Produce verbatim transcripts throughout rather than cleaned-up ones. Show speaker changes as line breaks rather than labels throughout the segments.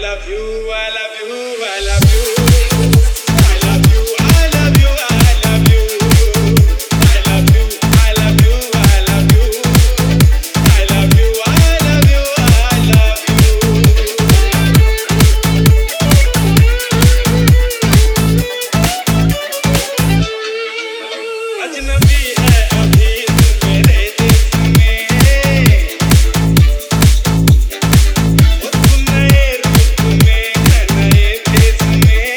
love you, I love you, I love you. I love you, I love you, I love you. I love you, I love you, I love you. I love you, I love you, I love you. अजनबी है अभी मेरे दिल में, वो तुम नए रूप में है नए देश में।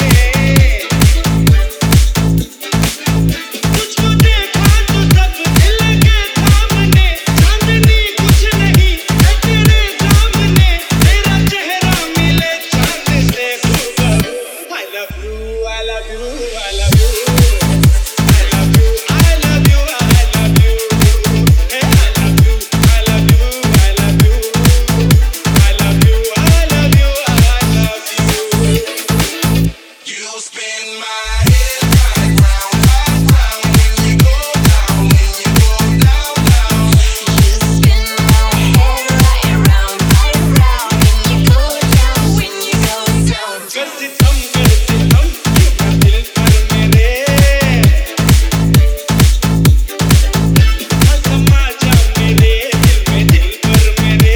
तुझको देखा तो सब दिल के थामने, चांदनी कुछ नहीं है तेरे सामने, तेरा चेहरा मिले चांद से खूबसूरत। I love you, I love you, I love you. I love you, I love you, I love you. Hey, I love you, I love you, I love you. I love you, I love you, I love you. You spin my head right round, right round when you go down, when you go down, down.
You spin my head right around, right around when you go down, when you go down.
कर सितम कर सितम क्यों दिल पर मेरे, समा जा मेरे दिल में दिल पर मेरे।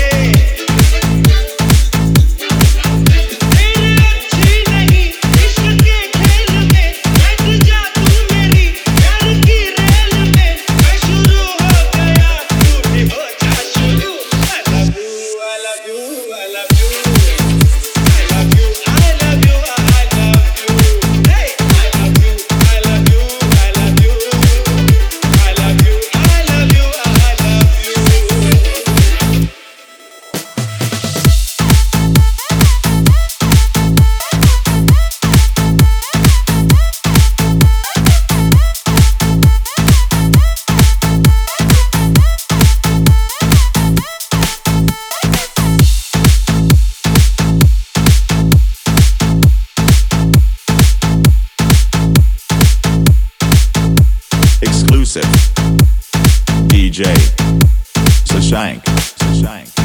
तेरे अच्छी नहीं इश्क के खेल में, बैठ जा तू मेरी प्यार की रेल में। मैं शुरू हो गया तू भी हो जा शुरू। I love you, I love you, I love you. I love you, I love you, I love you. Hey, I love you, I love you, I love you. I love you, I love you, I love you.
Exclusive D J Sashank Sashank